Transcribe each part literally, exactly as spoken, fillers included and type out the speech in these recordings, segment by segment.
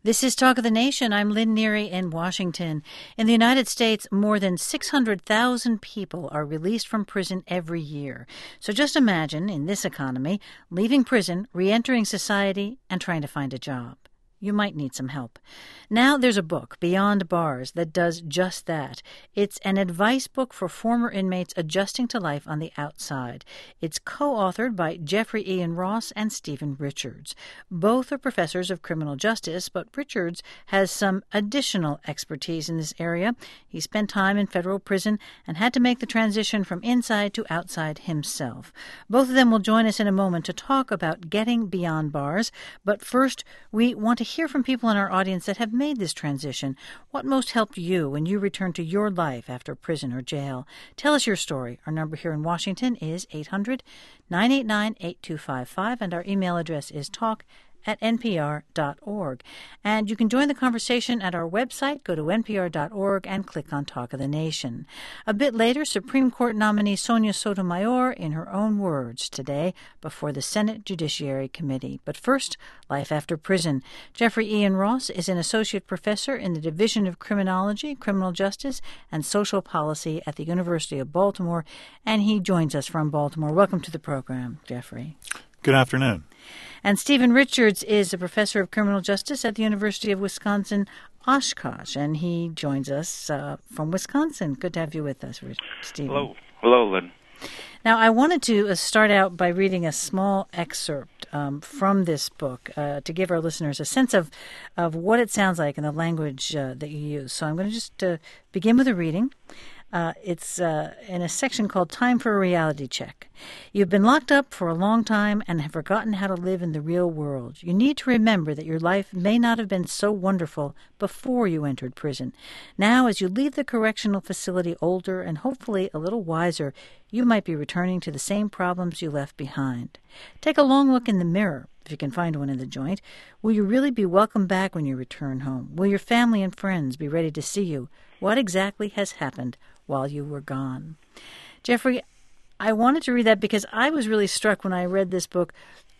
This is Talk of the Nation. I'm Lynn Neary in Washington. In the United States, more than six hundred thousand people are released from prison every year. So just imagine, in this economy, leaving prison, re-entering society, and trying to find a job. You might need some help. Now there's a book, Beyond Bars, that does just that. It's an advice book for former inmates adjusting to life on the outside. It's co-authored by Jeffrey Ian Ross and Stephen Richards. Both are professors of criminal justice, but Richards has some additional expertise in this area. He spent time in federal prison and had to make the transition from inside to outside himself. Both of them will join us in a moment to talk about getting beyond bars. But first, we want to hear from people in our audience that have made this transition. What most helped you when you returned to your life after prison or jail? Tell us your story. Our number here in Washington is eight hundred, nine eight nine, eight two five five, and our email address is talk at n p r dot org. And you can join the conversation at our website. Go to n p r dot org and click on Talk of the Nation. A bit later, Supreme Court nominee Sonia Sotomayor, in her own words today, before the Senate Judiciary Committee. But first, life after prison. Jeffrey Ian Ross is an associate professor in the Division of Criminology, Criminal Justice, and Social Policy at the University of Baltimore, and he joins us from Baltimore. Welcome to the program, Jeffrey. Good afternoon. And Stephen Richards is a professor of criminal justice at the University of Wisconsin-Oshkosh, and he joins us uh, from Wisconsin. Good to have you with us, Stephen. Hello. Hello, Lynn. Now, I wanted to uh, start out by reading a small excerpt um, from this book uh, to give our listeners a sense of, of what it sounds like in the language uh, that you use. So I'm going to just uh, begin with a reading. Uh, it's uh, in a section called Time for a Reality Check. You've been locked up for a long time and have forgotten how to live in the real world. You need to remember that your life may not have been so wonderful before you entered prison. Now, as you leave the correctional facility older and hopefully a little wiser, you might be returning to the same problems you left behind. Take a long look in the mirror, if you can find one in the joint. Will you really be welcome back when you return home? Will your family and friends be ready to see you? What exactly has happened while you were gone? Jeffrey, I wanted to read that because I was really struck when I read this book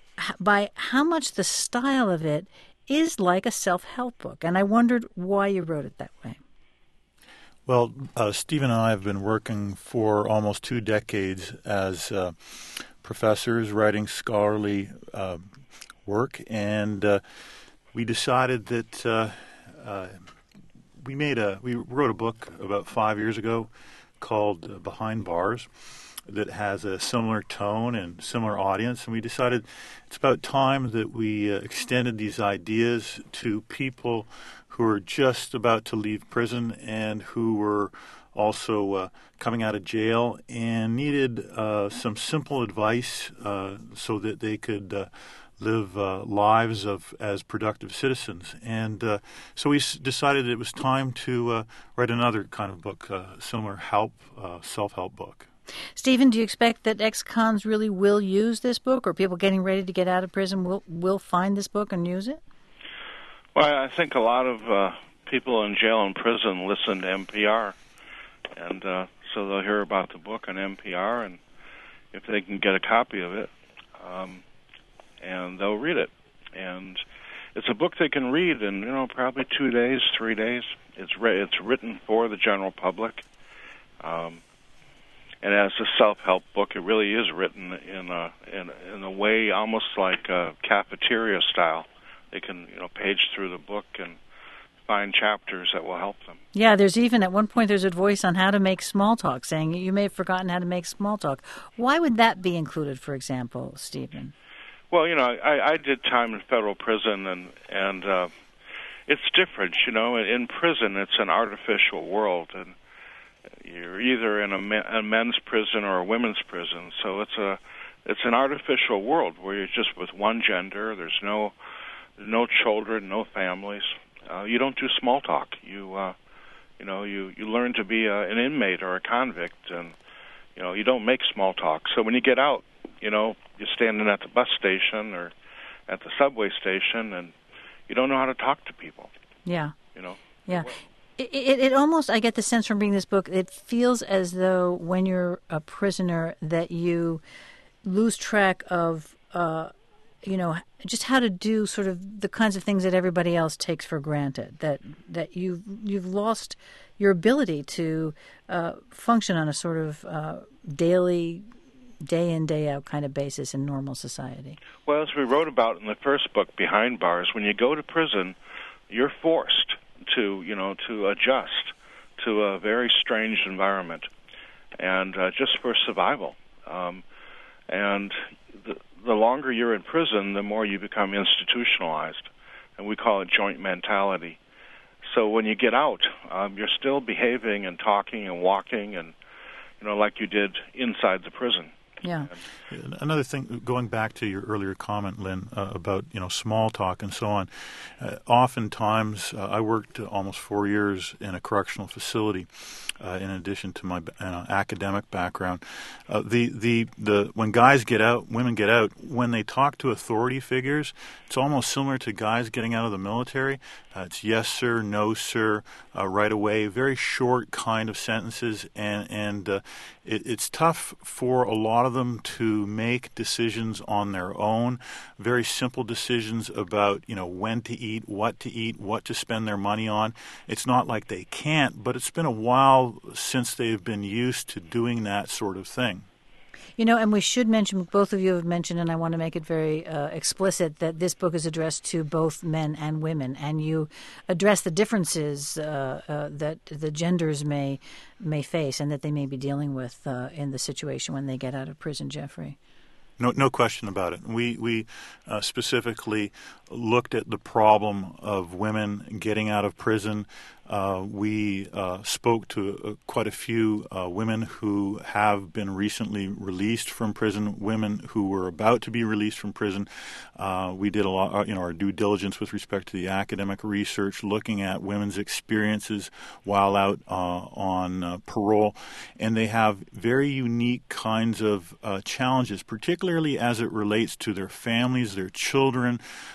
by how much the style of it is like a self-help book, and I wondered why you wrote it that way. Well, uh, Stephen and I have been working for almost two decades as uh, professors writing scholarly uh, work, and uh, we decided that uh, uh, we made a we wrote a book about five years ago called uh, Behind Bars that has a similar tone and similar audience, and we decided it's about time that we uh, extended these ideas to people who are just about to leave prison and who were also uh, coming out of jail and needed uh, some simple advice uh, so that they could uh, live uh, lives of as productive citizens. And uh, so we s- decided it was time to uh, write another kind of book, uh, similar help, uh, self-help book. Stephen, do you expect that ex-cons really will use this book, or people getting ready to get out of prison will, will find this book and use it? Well, I think a lot of uh, people in jail and prison listen to N P R, and uh, so they'll hear about the book on N P R, and if they can get a copy of it, um, and they'll read it. And it's a book they can read in, you know, probably two days, three days. It's re- it's written for the general public. Um, and as a self-help book, it really is written in a in, in a way almost like a cafeteria style. They can, you know, page through the book and find chapters that will help them. Yeah, there's even, at one point, there's advice on how to make small talk, saying you may have forgotten how to make small talk. Why would that be included, for example, Stephen? Well, you know, I, I did time in federal prison, and, and uh, it's different, you know. In prison, it's an artificial world, and you're either in a, me- a men's prison or a women's prison, so it's a it's an artificial world where you're just with one gender. There's no no children, no families. Uh, you don't do small talk. You uh, you know you, you learn to be a, an inmate or a convict, and you know you don't make small talk. So when you get out, you know you're standing at the bus station or at the subway station, and you don't know how to talk to people. Yeah. You know. Yeah. It, it, it almost, I get the sense from reading this book, it feels as though when you're a prisoner that you lose track of uh, you know, just how to do sort of the kinds of things that everybody else takes for granted, that that you've, you've lost your ability to uh, function on a sort of uh, daily, day in, day out kind of basis in normal society. Well, as we wrote about in the first book, Behind Bars, when you go to prison, you're forced to, you know, to adjust to a very strange environment, and uh, just for survival. Um, and the, the longer you're in prison, the more you become institutionalized, and we call it joint mentality. So when you get out, um, you're still behaving and talking and walking, and you know, like you did inside the prison. Yeah. Another thing, going back to your earlier comment, Lynn, uh, about you know small talk and so on. Uh, oftentimes, uh, I worked almost four years in a correctional facility, uh, in addition to my uh, academic background. Uh, the the the when guys get out, women get out. When they talk to authority figures, it's almost similar to guys getting out of the military. Uh, it's yes sir, no sir, uh, right away. Very short kind of sentences, and and uh, it, it's tough for a lot of them to make decisions on their own. Very simple decisions about you know when to eat, what to eat, what to spend their money on. It's not like they can't, but it's been a while since they've been used to doing that sort of thing. You know, and we should mention, both of you have mentioned, and I want to make it very uh, explicit, that this book is addressed to both men and women, and you address the differences uh, uh, that the genders may may face and that they may be dealing with uh, in the situation when they get out of prison, Jeffrey. No, no question about it. We we uh, specifically looked at the problem of women getting out of prison. Uh, we uh, spoke to uh, quite a few uh, women who have been recently released from prison, women who were about to be released from prison. Uh, we did a lot, you know, our due diligence with respect to the academic research, looking at women's experiences while out uh, on uh, parole, and they have very unique kinds of uh, challenges, particularly as it relates to their families, their children,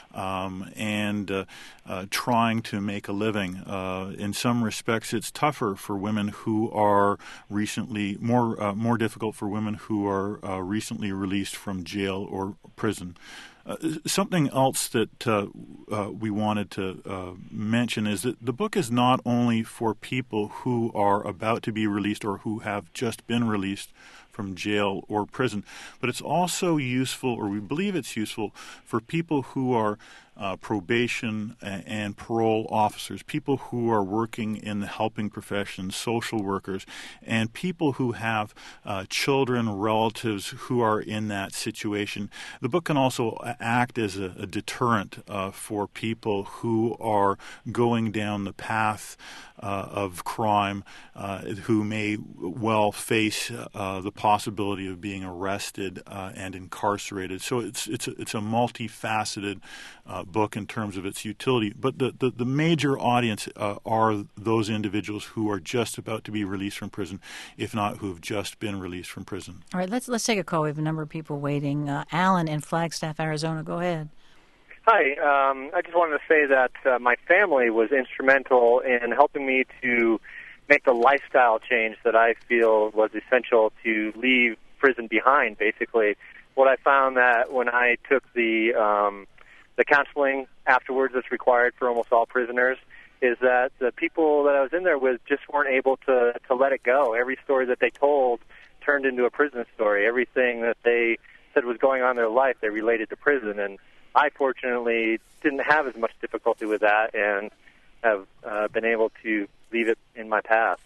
um, and uh, uh, trying to make a living. Uh, in some respects, it's tougher for women who are recently, more uh, more difficult for women who are uh, recently released from jail or prison. Uh, something else that uh, uh, we wanted to uh, mention is that the book is not only for people who are about to be released or who have just been released from jail or prison, but it's also useful, or we believe it's useful, for people who are uh, probation and parole officers, people who are working in the helping profession, social workers, and people who have uh, children, relatives who are in that situation. The book can also act as a, a deterrent uh, for people who are going down the path uh, of crime, uh, who may well face uh, the possibility of being arrested uh, and incarcerated. So it's it's a, it's a multifaceted uh, book in terms of its utility. But the, the, the major audience uh, are those individuals who are just about to be released from prison, if not who have just been released from prison. All right, let's let's take a call. We have a number of people waiting. Uh, Alan in Flagstaff, Arizona. Go ahead. Hi. Um, I just wanted to say that uh, my family was instrumental in helping me to make the lifestyle change that I feel was essential to leave prison behind, basically. What I found that when I took the um, the counseling afterwards that's required for almost all prisoners is that the people that I was in there with just weren't able to, to let it go. Every story that they told turned into a prison story. Everything that they said was going on in their life, they related to prison. And I, fortunately, didn't have as much difficulty with that and have uh, been able to leave it in my past.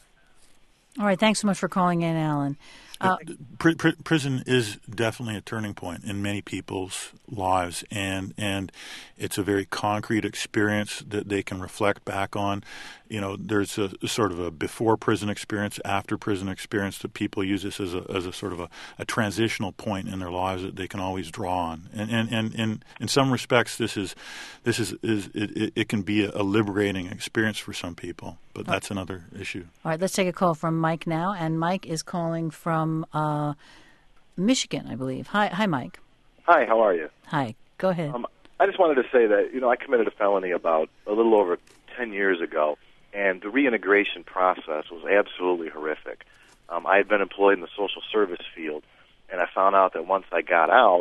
All right. Thanks so much for calling in, Alan. Uh, Pr- pr- prison is definitely a turning point in many people's lives, and and it's a very concrete experience that they can reflect back on. You know, there's a, a sort of a before prison experience, after prison experience that people use this as a as a sort of a, a transitional point in their lives that they can always draw on. And and, and, and in some respects, this is this is, is it, it can be a liberating experience for some people, but that's another issue. All right, let's take a call from Mike now, and Mike is calling from uh, Michigan, I believe. Hi, hi, Mike. Hi, how are you? Hi, go ahead. Um, I just wanted to say that, you know, I committed a felony about a little over ten years ago, and the reintegration process was absolutely horrific. Um, I had been employed in the social service field, and I found out that once I got out,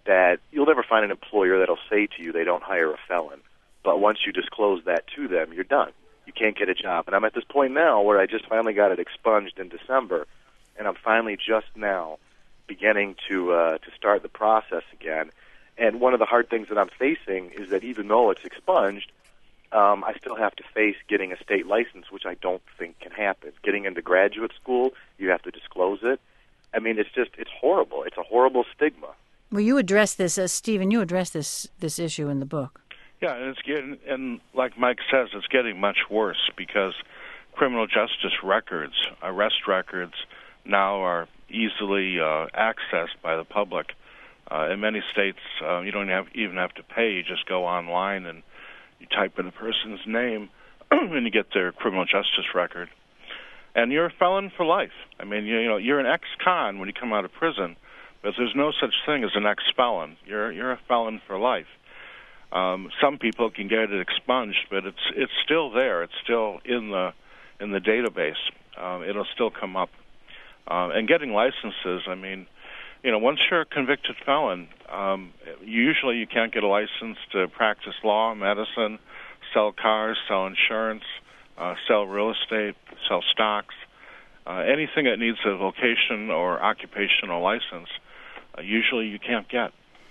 that you'll never find an employer that'll say to you they don't hire a felon. But once you disclose that to them, you're done. You can't get a job. And I'm at this point now where I just finally got it expunged in December, and I'm finally just now beginning to uh, to start the process again. And one of the hard things that I'm facing is that even though it's expunged, um, I still have to face getting a state license, which I don't think can happen. Getting into graduate school, you have to disclose it. I mean, it's just, it's horrible. It's a horrible stigma. Well, you address this, uh, Stephen, you address this this issue in the book. Yeah, and it's getting, and like Mike says, it's getting much worse because criminal justice records, arrest records, now are easily uh, accessed by the public. Uh, in many states, uh, you don't have, even have to pay. You just go online and you type in a person's name, and you get their criminal justice record. And you're a felon for life. I mean, you, you know, you're an ex-con when you come out of prison, but there's no such thing as an ex-felon. You're you're a felon for life. Um, some people can get it expunged, but it's it's still there. It's still in the in the database. Um, it'll still come up. Uh, and getting licenses, I mean, you know, once you're a convicted felon, um, usually you can't get a license to practice law, medicine, sell cars, sell insurance, uh, sell real estate, sell stocks, uh, anything that needs a vocation or occupational license. Uh, usually you can't get.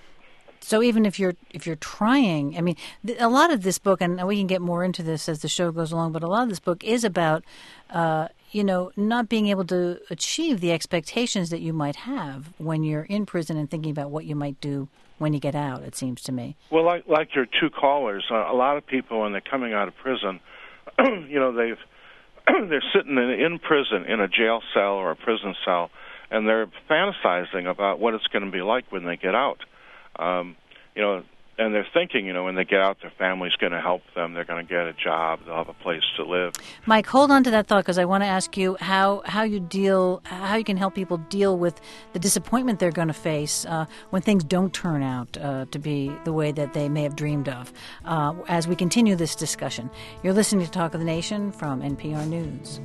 So even if you're if you're trying, I mean, th- a lot of this book, and we can get more into this as the show goes along, but a lot of this book is about, uh, you know, not being able to achieve the expectations that you might have when you're in prison and thinking about what you might do when you get out, it seems to me. Well, like like your two callers, uh, a lot of people when they're coming out of prison, you know, they've they're sitting in, in prison in a jail cell or a prison cell, and they're fantasizing about what it's going to be like when they get out. Um, you know, and they're thinking, you know, when they get out, their family's going to help them. They're going to get a job. They'll have a place to live. Mike, hold on to that thought because I want to ask you how, how you deal, how you can help people deal with the disappointment they're going to face uh, when things don't turn out uh, to be the way that they may have dreamed of. Uh, as we continue this discussion, you're listening to Talk of the Nation from N P R News.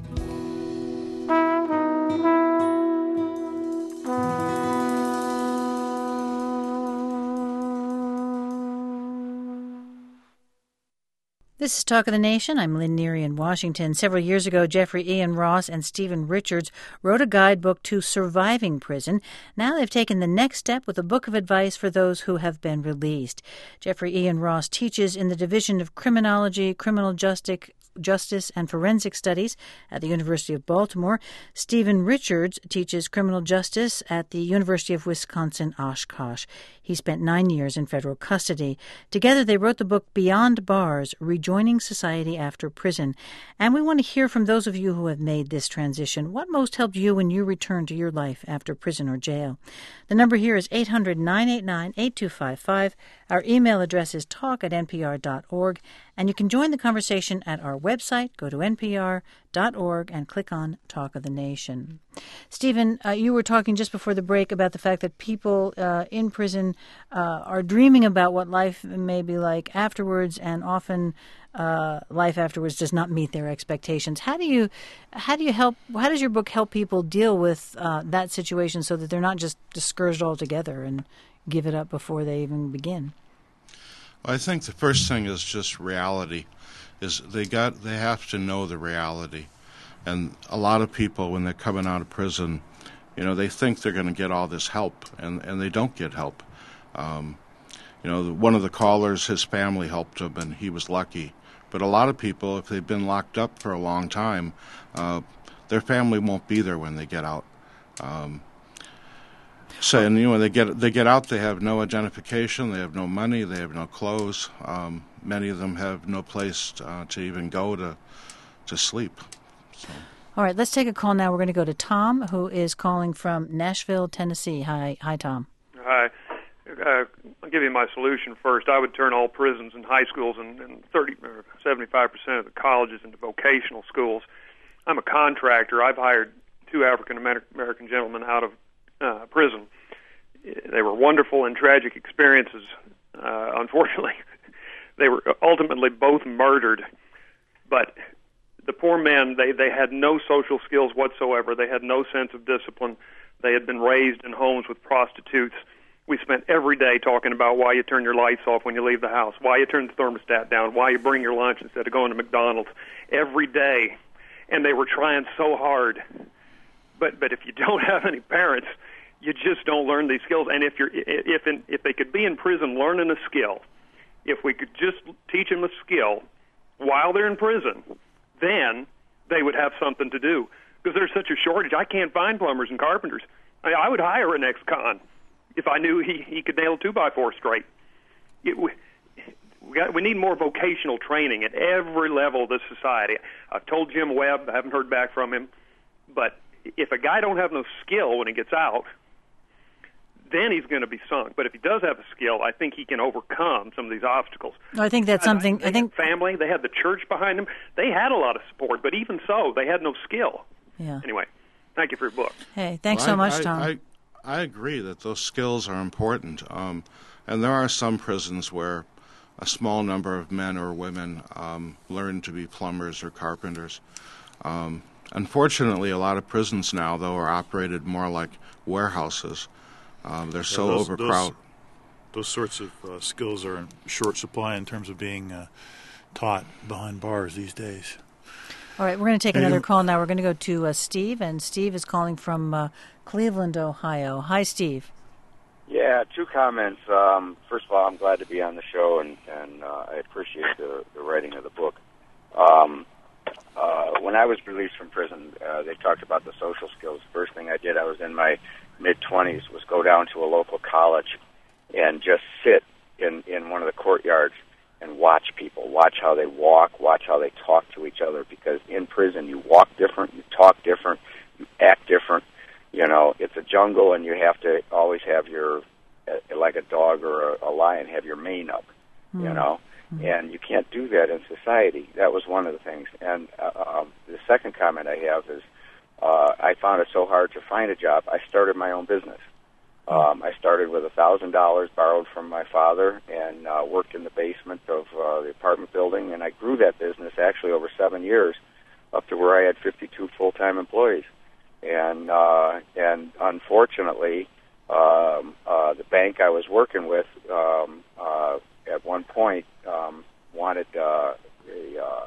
This is Talk of the Nation. I'm Lynn Neary in Washington. Several years ago, Jeffrey Ian Ross and Stephen Richards wrote a guidebook to surviving prison. Now they've taken the next step with a book of advice for those who have been released. Jeffrey Ian Ross teaches in the Division of Criminology, Criminal Justice, Justice and Forensic Studies at the University of Baltimore. Stephen Richards teaches criminal justice at the University of Wisconsin-Oshkosh. He spent nine years in federal custody. Together they wrote the book Beyond Bars, Rejoining Society After Prison. And we want to hear from those of you who have made this transition. What most helped you when you returned to your life after prison or jail? The number here is eight hundred, nine eight nine, eight two five five. Our email address is talk at n p r dot org. And you can join the conversation at our website. Go to n p r dot org and click on Talk of the Nation. Stephen, uh, you were talking just before the break about the fact that people uh, in prison uh, are dreaming about what life may be like afterwards, and often uh, life afterwards does not meet their expectations. How do you, how do you help? How does your book help people deal with uh, that situation so that they're not just discouraged altogether and give it up before they even begin? I think the first thing is just reality. Is they got they have to know the reality, and a lot of people when they're coming out of prison, you know, they think they're going to get all this help, and, and they don't get help. Um, you know, one of the callers, his family helped him, and he was lucky. But a lot of people, if they've been locked up for a long time, uh, their family won't be there when they get out. Um, So, and you know, they get they get out. They have no identification. They have no money. They have no clothes. Um, many of them have no place uh, to even go to to sleep. So. All right, let's take a call now. We're going to go to Tom, who is calling from Nashville, Tennessee. Hi, hi, Tom. Hi. Uh, I'll give you my solution first. I would turn all prisons and high schools and, and thirty or seventy-five percent of the colleges into vocational schools. I'm a contractor. I've hired two African American gentlemen out of Uh, prison. They were wonderful and tragic experiences. Uh, unfortunately, they were ultimately both murdered. But the poor men, they, they had no social skills whatsoever. They had no sense of discipline. They had been raised in homes with prostitutes. We spent every day talking about why you turn your lights off when you leave the house, why you turn the thermostat down, why you bring your lunch instead of going to McDonald's every day. And they were trying so hard. But but if you don't have any parents, you just don't learn these skills. And if you're if in, if they could be in prison learning a skill, if we could just teach them a skill while they're in prison, then they would have something to do. Because there's such a shortage. I can't find plumbers and carpenters. I, I would hire an ex-con if I knew he, he could nail a two-by-four straight. It, we, we, got, we need more vocational training at every level of this society. I've told Jim Webb, I haven't heard back from him, but if a guy don't have no skill when he gets out, then he's going to be sunk. But if he does have a skill, I think he can overcome some of these obstacles. I think that's something. They I think family, they had the church behind them. They had a lot of support, but even so, they had no skill. Yeah. Anyway, thank you for your book. Hey, thanks well, so I, much, I, Tom. I, I agree that those skills are important, um, and there are some prisons where a small number of men or women um, learn to be plumbers or carpenters. Um, unfortunately, a lot of prisons now, though, are operated more like warehouses. Um, they're so yeah, those, overcrowded. Those, those sorts of uh, skills are in short supply in terms of being uh, taught behind bars these days. All right, we're going to take another call now. We're going to go to uh, Steve, and Steve is calling from uh, Cleveland, Ohio. Hi, Steve. Yeah, two comments. Um, first of all, I'm glad to be on the show, and, and uh, I appreciate the, the writing of the book. Um, uh, when I was released from prison, uh, they talked about the social skills. First thing I did, I was in my mid-twenties, was go down to a local college and just sit in, in one of the courtyards and watch people, watch how they walk, watch how they talk to each other, because in prison you walk different, you talk different, you act different. You know, it's a jungle, and you have to always have your, uh, like a dog or a, a lion, have your mane up, mm-hmm. you know, mm-hmm. and you can't do that in society. That was one of the things. And uh, um, the second comment I have is uh, I found it so hard to find a job, I started my own business. Um, I started with one thousand dollars borrowed from my father and uh, worked in the basement of uh, the apartment building, and I grew that business actually over seven years up to where I had fifty-two full-time employees. And uh, and unfortunately, um, uh, the bank I was working with um, uh, at one point um, wanted uh, the uh,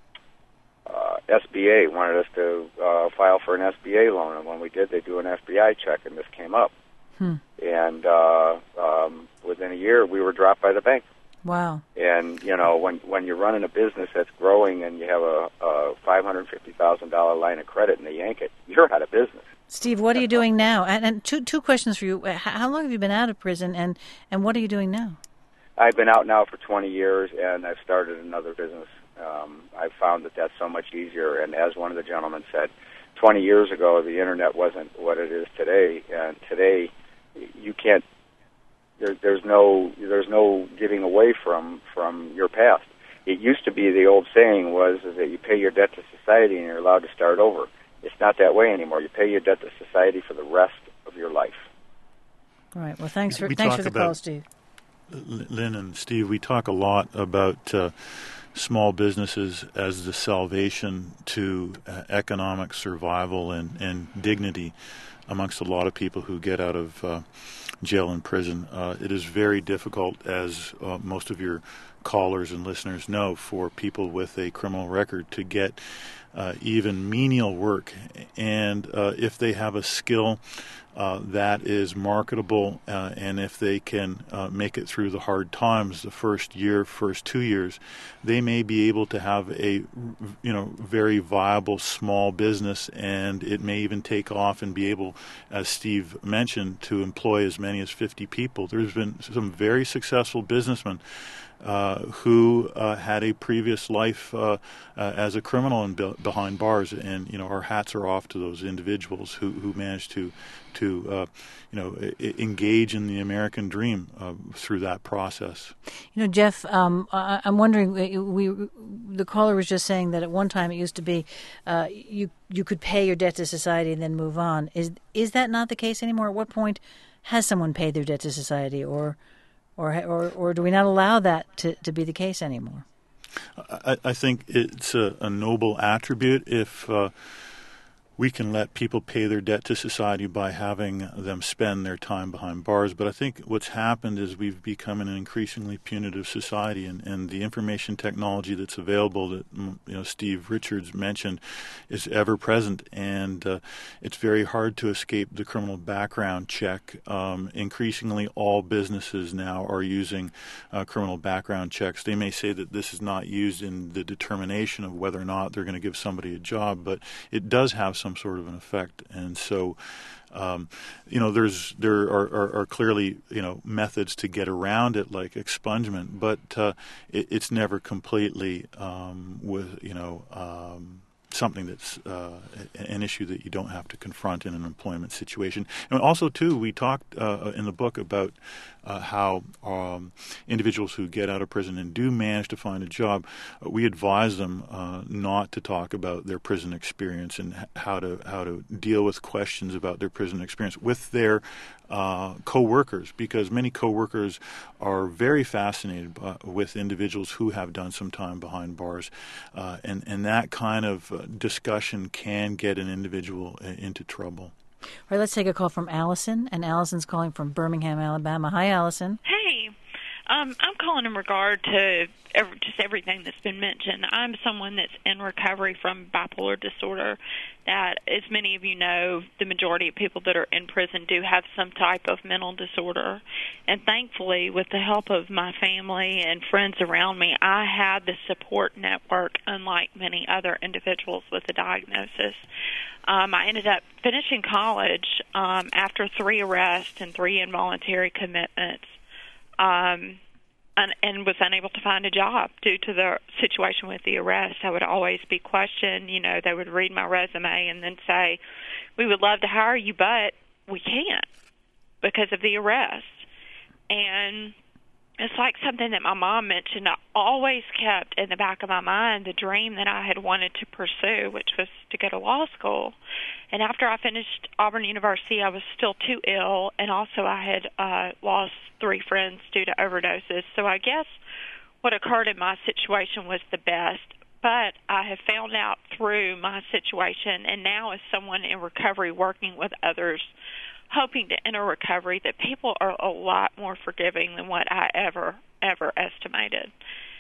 uh, S B A, wanted us to uh, file for an S B A loan, and when we did, they do an F B I check, and this came up. Hmm. And uh, um, within a year, we were dropped by the bank. Wow. And, you know, when when you're running a business that's growing and you have a, a five hundred fifty thousand dollars line of credit and they yank it, you're out of business. Steve, what are you doing now? And, and two two questions for you. How long have you been out of prison, and, and what are you doing now? I've been out now for twenty years, and I've started another business. Um, I've found that that's so much easier. And as one of the gentlemen said, twenty years ago, the Internet wasn't what it is today. And today, you can't, there, there's no there's no getting away from, from your past. It used to be, the old saying was, is that you pay your debt to society and you're allowed to start over. It's not that way anymore. You pay your debt to society for the rest of your life. All right. Well, thanks for we thanks for the about, call, Steve. Lynn and Steve, we talk a lot about uh, small businesses as the salvation to uh, economic survival and, and dignity amongst a lot of people who get out of uh, jail and prison. Uh, it is very difficult, as uh, most of your callers and listeners know, for people with a criminal record to get uh, even menial work. And uh, if they have a skill uh, that is marketable, uh, and if they can uh, make it through the hard times the first year, first two years, they may be able to have a, you know, very viable small business, and it may even take off and be able, as Steve mentioned, to employ as many as fifty people. There's been some very successful businessmen Uh, who uh, had a previous life uh, uh, as a criminal and be- behind bars, and you know, our hats are off to those individuals who, who managed to to uh, you know I- engage in the American dream uh, through that process. You know, Jeff, um, I- I'm wondering. We the caller was just saying that at one time it used to be uh, you you could pay your debt to society and then move on. Is is that not the case anymore? At what point has someone paid their debt to society, or Or, or or do we not allow that to, to be the case anymore? I, I think it's a, a noble attribute if uh, we can let people pay their debt to society by having them spend their time behind bars. But I think what's happened is we've become an increasingly punitive society, and, and the information technology that's available that you know Steve Richards mentioned is ever present, and uh, it's very hard to escape the criminal background check. Um, increasingly, all businesses now are using uh, criminal background checks. They may say that this is not used in the determination of whether or not they're going to give somebody a job, but it does have some sort of an effect. And so, um, you know, there's there are, are, are clearly you know methods to get around it, like expungement, but uh, it, it's never completely um, with you know. Um, something that's uh, an issue that you don't have to confront in an employment situation. And also, too, we talked uh, in the book about uh, how um, individuals who get out of prison and do manage to find a job, uh, we advise them uh, not to talk about their prison experience and how to how to deal with questions about their prison experience with their Uh, co-workers, because many co-workers are very fascinated by, with individuals who have done some time behind bars, uh, and, and that kind of uh, discussion can get an individual uh, into trouble. All right, let's take a call from Allison, and Allison's calling from Birmingham, Alabama. Hi, Allison. Hey, um, I'm calling in regard to every, just everything that's been mentioned. I'm someone that's in recovery from bipolar disorder. That, as many of you know, the majority of people that are in prison do have some type of mental disorder. And thankfully, with the help of my family and friends around me, I had the support network, unlike many other individuals with a diagnosis. Um, I ended up finishing college um, after three arrests and three involuntary commitments. Um, and, and was unable to find a job due to the situation with the arrest. I would always be questioned. You know, they would read my resume and then say, we would love to hire you, but we can't because of the arrest. And it's like something that my mom mentioned. I always kept in the back of my mind the dream that I had wanted to pursue, which was to go to law school. And after I finished Auburn University, I was still too ill, and also I had uh, lost three friends due to overdoses. So I guess what occurred in my situation was the best. But I have found out through my situation, and now as someone in recovery working with others, hoping to enter recovery, that people are a lot more forgiving than what I ever, ever estimated.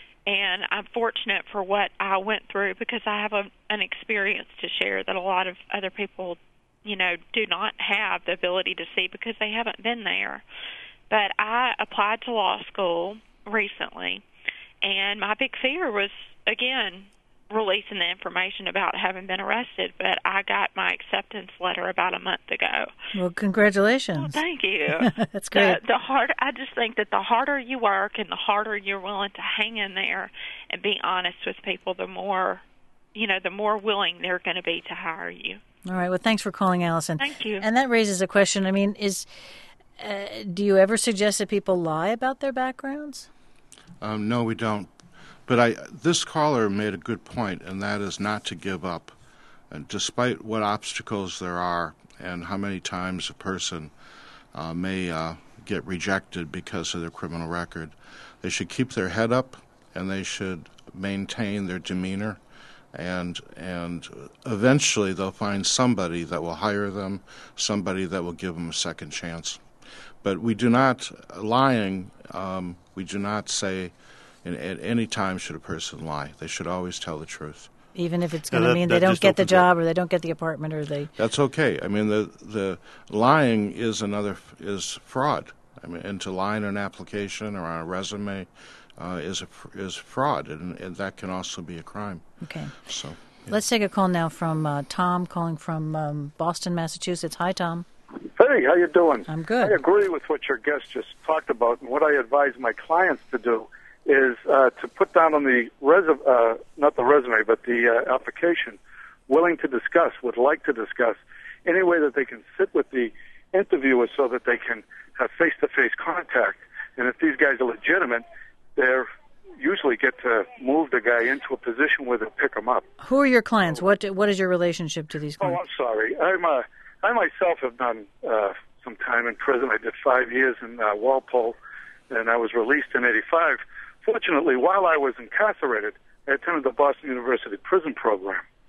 And I'm fortunate for what I went through because I have a, an experience to share that a lot of other people, you know, do not have the ability to see because they haven't been there. But I applied to law school recently, and my big fear was, again, releasing the information about having been arrested, but I got my acceptance letter about a month ago. Well, congratulations. Well, thank you. That's great. The, the hard, I just think that the harder you work and the harder you're willing to hang in there and be honest with people, the more, you know, the more willing they're going to be to hire you. All right. Well, thanks for calling, Allison. Thank you. And that raises a question. I mean, is uh, do you ever suggest that people lie about their backgrounds? Um, no, we don't. But I, this caller made a good point, and that is not to give up. And despite what obstacles there are and how many times a person uh, may uh, get rejected because of their criminal record, they should keep their head up and they should maintain their demeanor. And and eventually they'll find somebody that will hire them, somebody that will give them a second chance. But we do not, lying, um, we do not say, And at any time should a person lie. They should always tell the truth. Even if it's going yeah, to that, mean that they don't get the job up. or they don't get the apartment or they... That's okay. I mean, the the lying is another, is fraud. I mean, and to lie in an application or on a resume uh, is a, is fraud, and, and that can also be a crime. Okay. So yeah. Let's take a call now from uh, Tom, calling from um, Boston, Massachusetts. Hi, Tom. Hey, how you doing? I'm good. I agree with what your guest just talked about, and what I advise my clients to do is uh, to put down on the resume, uh, not the resume, but the uh, application, willing to discuss, would like to discuss, any way that they can sit with the interviewer so that they can have face-to-face contact. And if these guys are legitimate, they're usually get to move the guy into a position where they pick him up. Who are your clients? What What is your relationship to these clients? Oh, I'm sorry. I'm a, I myself have done uh, some time in prison. I did five years in uh, Walpole, and I was released in eighty-five. Fortunately, while I was incarcerated, I attended the Boston University prison program.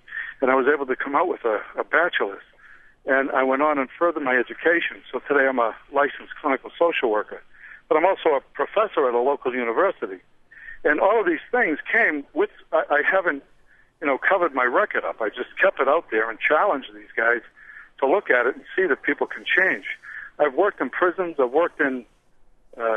and I was able to come out with a, a bachelor's. And I went on and furthered my education. So today I'm a licensed clinical social worker. But I'm also a professor at a local university. And all of these things came with, I, I haven't, you know, covered my record up. I just kept it out there and challenged these guys to look at it and see that people can change. I've worked in prisons. I've worked in, uh,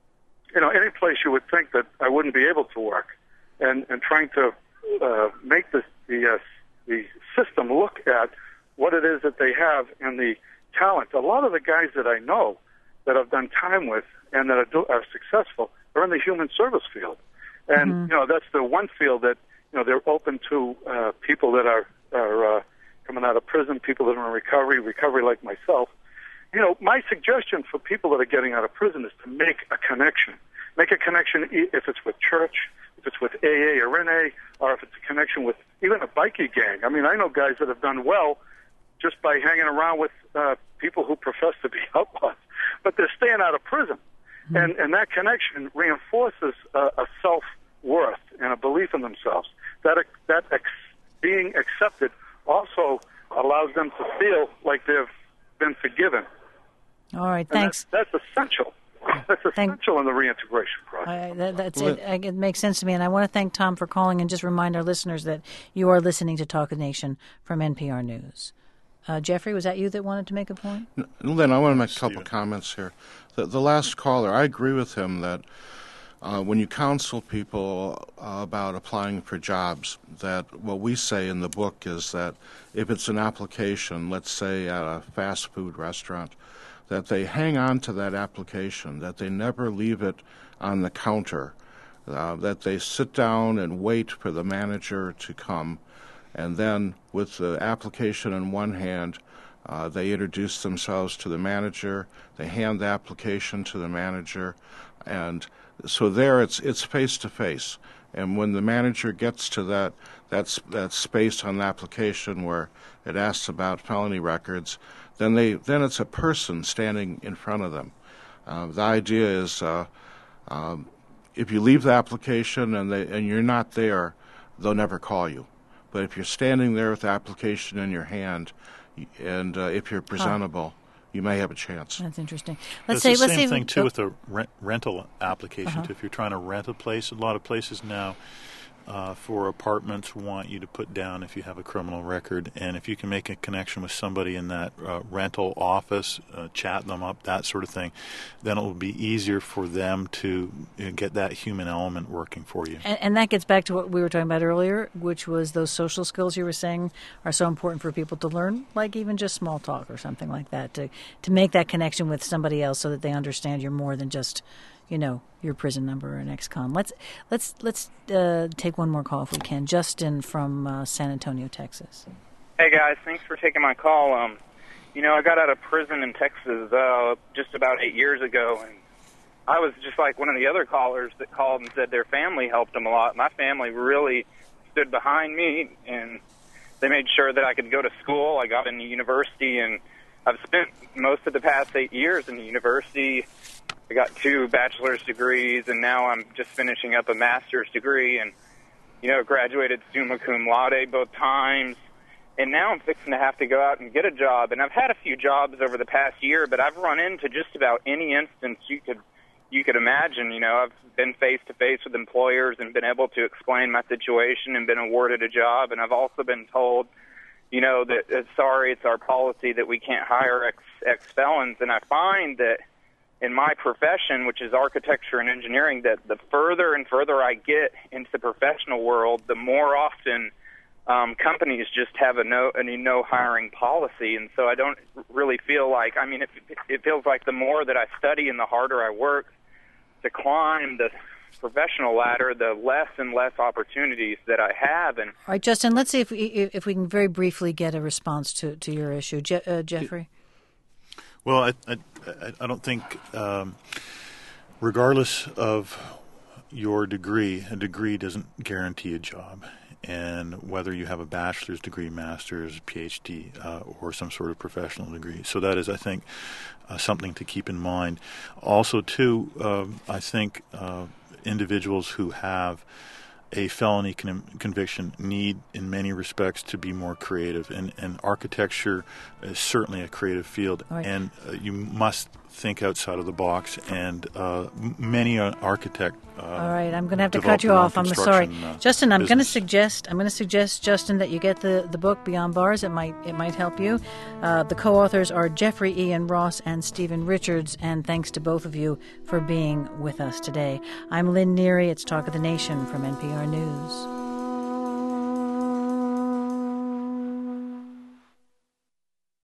you know, any place you would think that I wouldn't be able to work. And, and trying to uh, make the, the, uh, the system look at what it is that they have and the talent. A lot of the guys that I know that I've done time with and that are, do, are successful are in the human service field. And, mm-hmm. you know, that's the one field that, you know, they're open to uh, people that are, are uh, coming out of prison, people that are in recovery, recovery like myself. You know, my suggestion for people that are getting out of prison is to make a connection. Make a connection if it's with church, if it's with A A or N A, or if it's a connection with even a bikie gang. I mean, I know guys that have done well just by hanging around with uh, people who profess to be outlaws, but they're staying out of prison. Mm-hmm. And, and that connection reinforces uh, a self-worth and a belief in themselves. That, that ex- being accepted also allows them to feel like they've been forgiven. All right, thanks. That's, that's essential. That's essential in the reintegration process. Uh, that, that's it. It makes sense to me, and I want to thank Tom for calling and just remind our listeners that you are listening to Talk of the Nation from N P R News. Uh, Jeffrey, was that you that wanted to make a point? Lynn, I want to make a couple of comments here. The, the last caller, I agree with him that uh, when you counsel people uh, about applying for jobs, that what we say in the book is that if it's an application, let's say at a fast food restaurant, that they hang on to that application, that they never leave it on the counter, uh, that they sit down and wait for the manager to come. And then with the application in one hand, uh, they introduce themselves to the manager, they hand the application to the manager, and so there it's it's face-to-face. And when the manager gets to that, that, that space on the application where it asks about felony records, then they then it's a person standing in front of them. Uh, the idea is uh, um, if you leave the application and, they, and you're not there, they'll never call you. But if you're standing there with the application in your hand, and uh, if you're presentable, huh. you may have a chance. That's interesting. Let's it's say, the let's same say thing, we, too, oh. with the rent, rental application. Uh-huh. If you're trying to rent a place, a lot of places now uh, for apartments want you to put down if you have a criminal record. And if you can make a connection with somebody in that uh, rental office, uh, chat them up, that sort of thing, then it will be easier for them to you know, get that human element working for you. And, and that gets back to what we were talking about earlier, which was those social skills you were saying are so important for people to learn, like even just small talk or something like that, to, to make that connection with somebody else so that they understand you're more than just, you know, your prison number or an ex-con. Let's let's let's uh, take one more call if we can. Justin from uh, San Antonio, Texas. Hey guys, thanks for taking my call. Um, you know, I got out of prison in Texas uh, just about eight years ago, and I was just like one of the other callers that called and said their family helped them a lot. My family really stood behind me, and they made sure that I could go to school. I got into university, and I've spent most of the past eight years in the university. I got two bachelor's degrees, and now I'm just finishing up a master's degree, and, you know, graduated summa cum laude both times. And now I'm fixing to have to go out and get a job. And I've had a few jobs over the past year, but I've run into just about any instance you could you could imagine. You know, I've been face-to-face with employers and been able to explain my situation and been awarded a job. And I've also been told, you know, that, uh, sorry, it's our policy that we can't hire ex, ex-felons. And I find that in my profession, which is architecture and engineering, that the further and further I get into the professional world, the more often um, companies just have a no, a no hiring policy. And so I don't really feel like, I mean, it, it feels like the more that I study and the harder I work to climb the professional ladder, the less and less opportunities that I have. And all right, Justin, let's see if we, if we can very briefly get a response to, to your issue. Je- uh, Jeffrey? Well, I, I, I don't think, um, regardless of your degree, a degree doesn't guarantee a job. And whether you have a bachelor's degree, master's, P H D, uh, or some sort of professional degree. So that is, I think, uh, something to keep in mind. Also, too, um, I think uh, individuals who have a felony con- conviction need, in many respects, to be more creative. And, and architecture is certainly a creative field, right. and uh, you must think outside of the box. And uh, m- many an architect. Uh, All right, I'm going to have to cut you off. I'm sorry, uh, Justin. I'm going to business. suggest. I'm going to suggest, Justin, that you get the, the book Beyond Bars. It might it might help you. Uh, the co-authors are Jeffrey Ian Ross and Stephen Richards. And thanks to both of you for being with us today. I'm Lynn Neary. It's Talk of the Nation from N P R News.